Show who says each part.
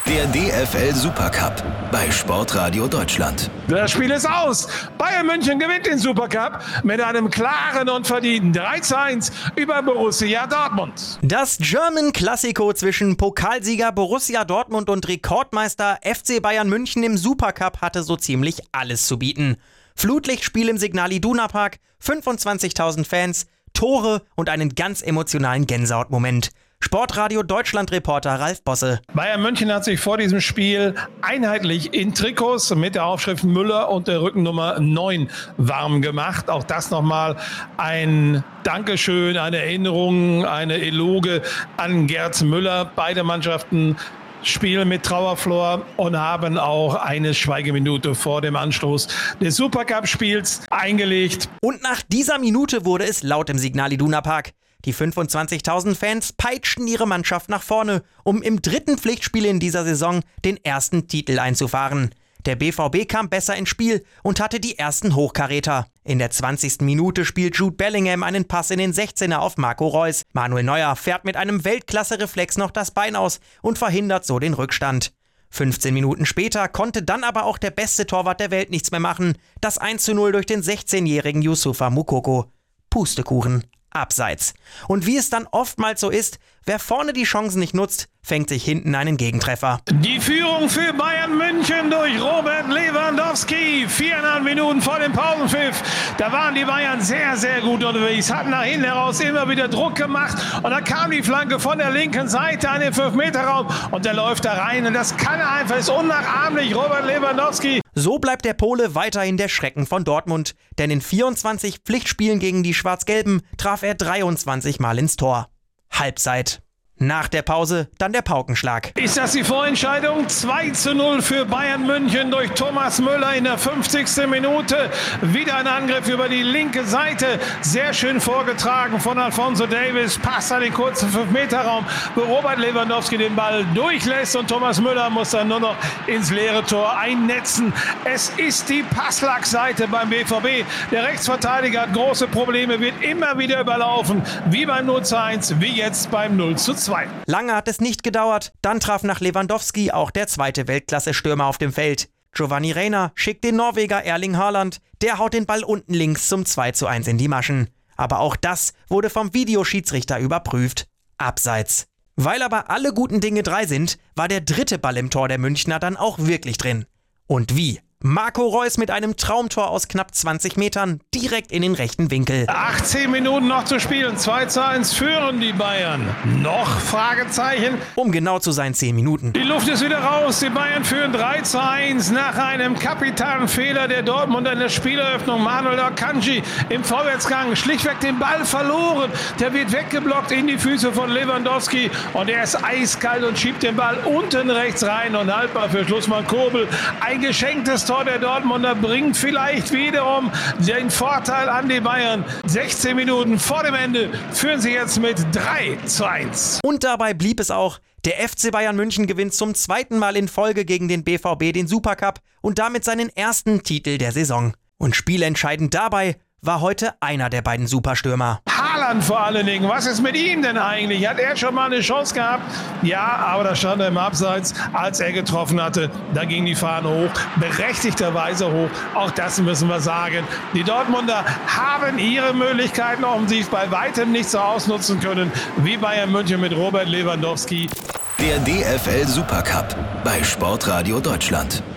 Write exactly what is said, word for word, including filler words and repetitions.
Speaker 1: Der D F L Supercup bei Sportradio Deutschland.
Speaker 2: Das Spiel ist aus. Bayern München gewinnt den Supercup mit einem klaren und verdienten drei zu eins über Borussia Dortmund.
Speaker 3: Das German Classico zwischen Pokalsieger Borussia Dortmund und Rekordmeister F C Bayern München im Supercup hatte so ziemlich alles zu bieten. Flutlichtspiel im Signal Iduna Park, fünfundzwanzigtausend Fans, Tore und einen ganz emotionalen Gänsehautmoment. Sportradio Deutschland-Reporter Ralf Bosse.
Speaker 2: Bayern München hat sich vor diesem Spiel einheitlich in Trikots mit der Aufschrift Müller und der Rückennummer neun warm gemacht. Auch das nochmal ein Dankeschön, eine Erinnerung, eine Eloge an Gerd Müller. Beide Mannschaften spielen mit Trauerflor und haben auch eine Schweigeminute vor dem Anstoß des Supercup-Spiels eingelegt.
Speaker 3: Und nach dieser Minute wurde es laut im Signal Iduna Park. Die fünfundzwanzigtausend Fans peitschten ihre Mannschaft nach vorne, um im dritten Pflichtspiel in dieser Saison den ersten Titel einzufahren. Der B V B kam besser ins Spiel und hatte die ersten Hochkaräter. In der zwanzigsten Minute spielt Jude Bellingham einen Pass in den sechzehner auf Marco Reus. Manuel Neuer fährt mit einem Weltklasse-Reflex noch das Bein aus und verhindert so den Rückstand. fünfzehn Minuten später konnte dann aber auch der beste Torwart der Welt nichts mehr machen. Das eins zu null durch den sechzehnjährigen Youssoufa Moukoko. Pustekuchen. Abseits. Und wie es dann oftmals so ist, wer vorne die Chancen nicht nutzt, fängt sich hinten einen Gegentreffer.
Speaker 2: Die Führung für Bayern München durch Robert Lewandowski. Viereinhalb Minuten vor dem Pausenpfiff. Da waren die Bayern sehr, sehr gut unterwegs. Hatten nach hinten heraus immer wieder Druck gemacht. Und dann kam die Flanke von der linken Seite an den fünf Meter Raum. Und der läuft da rein. Und das kann er einfach. Ist unnachahmlich, Robert Lewandowski.
Speaker 3: So bleibt der Pole weiterhin der Schrecken von Dortmund. Denn in vierundzwanzig Pflichtspielen gegen die Schwarz-Gelben traf er dreiundzwanzig Mal ins Tor. Halbzeit. Nach der Pause dann der Paukenschlag.
Speaker 2: Ist das die Vorentscheidung? zwei zu null für Bayern München durch Thomas Müller in der fünfzigsten Minute. Wieder ein Angriff über die linke Seite. Sehr schön vorgetragen von Alphonso Davies. Passt an den kurzen fünf Meter Raum, wo Robert Lewandowski den Ball durchlässt. Und Thomas Müller muss dann nur noch ins leere Tor einnetzen. Es ist die Passlack-Seite beim B V B. Der Rechtsverteidiger hat große Probleme, wird immer wieder überlaufen. Wie beim null zu eins, wie jetzt beim null zu zwei.
Speaker 3: Lange hat es nicht gedauert, dann traf nach Lewandowski auch der zweite Weltklasse-Stürmer auf dem Feld. Giovanni Reina schickt den Norweger Erling Haaland, der haut den Ball unten links zum zwei zu eins in die Maschen. Aber auch das wurde vom Videoschiedsrichter überprüft. Abseits. Weil aber alle guten Dinge drei sind, war der dritte Ball im Tor der Münchner dann auch wirklich drin. Und wie? Marco Reus mit einem Traumtor aus knapp zwanzig Metern direkt in den rechten Winkel.
Speaker 2: achtzehn Minuten noch zu spielen. zwei zu eins führen die Bayern. Noch? Fragezeichen.
Speaker 3: Um genau zu sein, zehn Minuten.
Speaker 2: Die Luft ist wieder raus. Die Bayern führen drei zu eins nach einem kapitalen Fehler der Dortmund in der Spieleröffnung. Manuel Akanji im Vorwärtsgang schlichtweg den Ball verloren. Der wird weggeblockt in die Füße von Lewandowski. Und er ist eiskalt und schiebt den Ball unten rechts rein. Und haltbar für Schlussmann Kobel. Ein geschenktes Tor der Dortmunder bringt vielleicht wiederum den Vorteil an die Bayern. sechzehn Minuten vor dem Ende führen sie jetzt mit drei zu eins.
Speaker 3: Und dabei blieb es auch. Der F C Bayern München gewinnt zum zweiten Mal in Folge gegen den B V B den Supercup und damit seinen ersten Titel der Saison. Und spielentscheidend dabei war heute einer der beiden Superstürmer.
Speaker 2: Haaland vor allen Dingen. Was ist mit ihm denn eigentlich? Hat er schon mal eine Chance gehabt? Ja, aber da stand er im Abseits, als er getroffen hatte. Da ging die Fahne hoch, berechtigterweise hoch. Auch das müssen wir sagen. Die Dortmunder haben ihre Möglichkeiten offensiv bei weitem nicht so ausnutzen können, wie Bayern München mit Robert Lewandowski.
Speaker 1: Der D F L Supercup bei Sportradio Deutschland.